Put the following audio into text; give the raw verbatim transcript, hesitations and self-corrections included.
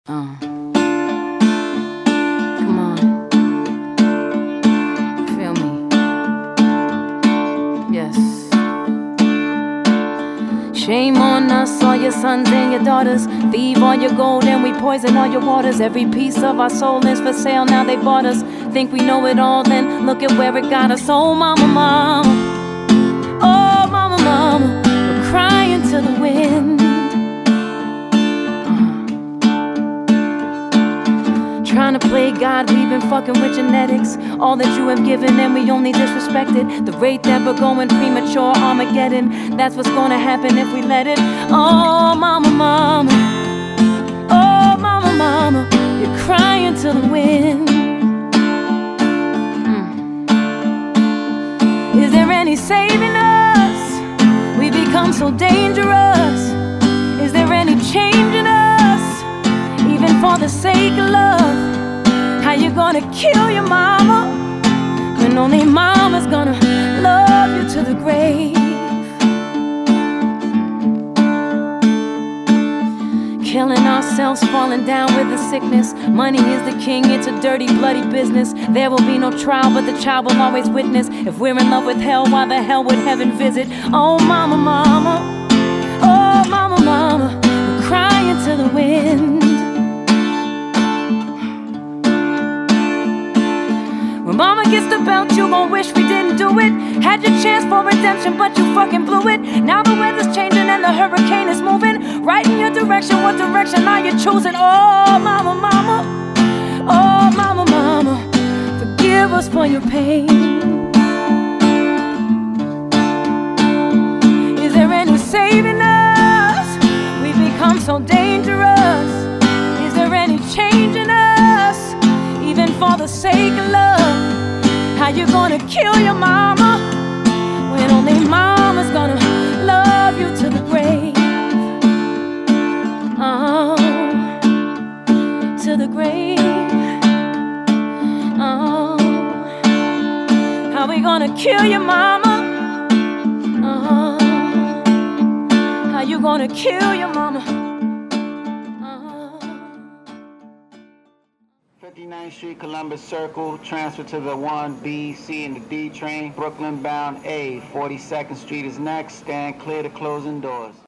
Uh. Come on. Feel me. Yes. Shame on us, all your sons and your daughters. Thieve all your gold and we poison all your waters. Every piece of our soul is for sale, now they bought us. Think we know it all, then look at where it got us. Oh mama, mama. Oh mama, mama. We're crying to the wind. Trying to play God, we've been fucking with genetics. All that you have given and we only disrespected. The rate that we're going, premature Armageddon. That's what's gonna happen if we let it. Oh mama, mama. Oh mama, mama. You're crying to the wind. mm. Is there any saving us? We become so dangerous. Is there any changing us? Even for the sake of love. How you gonna kill your mama when only mama's gonna love you to the grave? Killing ourselves, falling down with the sickness. Money is the king, it's a dirty, bloody business. There will be no trial, but the child will always witness. If we're in love with hell, why the hell would heaven visit? Oh mama, mama. Oh mama, mama. We're crying to the wind. When mama gets the belt, you gon' wish we didn't do it. Had your chance for redemption, but you fucking blew it. Now the weather's changing and the hurricane is moving right in your direction. What direction are you choosing? Oh mama, mama. Oh mama, mama. Forgive us for your pain. Is there any saving us? We become so dangerous. Is there any changing us? Even for the sake of love. How you gonna kill your mama when only mama's gonna love you to the grave? Oh, to the grave. Oh, how we gonna kill your mama? Oh, how you gonna kill your mama? fifty-ninth Street, Columbus Circle, transfer to the one B, C, and the D train. Brooklyn bound A, forty-second Street is next. Stand clear to closing doors.